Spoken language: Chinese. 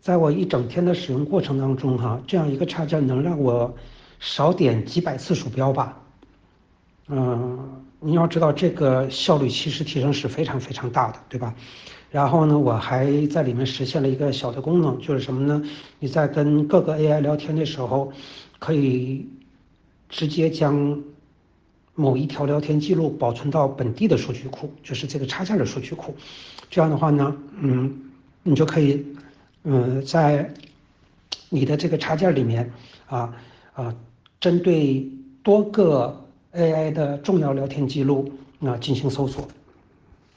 在我一整天的使用过程当中，这样一个插件能让我少点几百次鼠标吧。你要知道这个效率其实提升是非常非常大的，对吧？然后呢，我还在里面实现了一个小的功能，就是什么呢？你在跟各个 AI 聊天的时候，可以直接将某一条聊天记录保存到本地的数据库，就是这个插件的数据库。这样的话呢，你就可以，在你的这个插件里面啊针对多个 AI 的重要聊天记录进行搜索。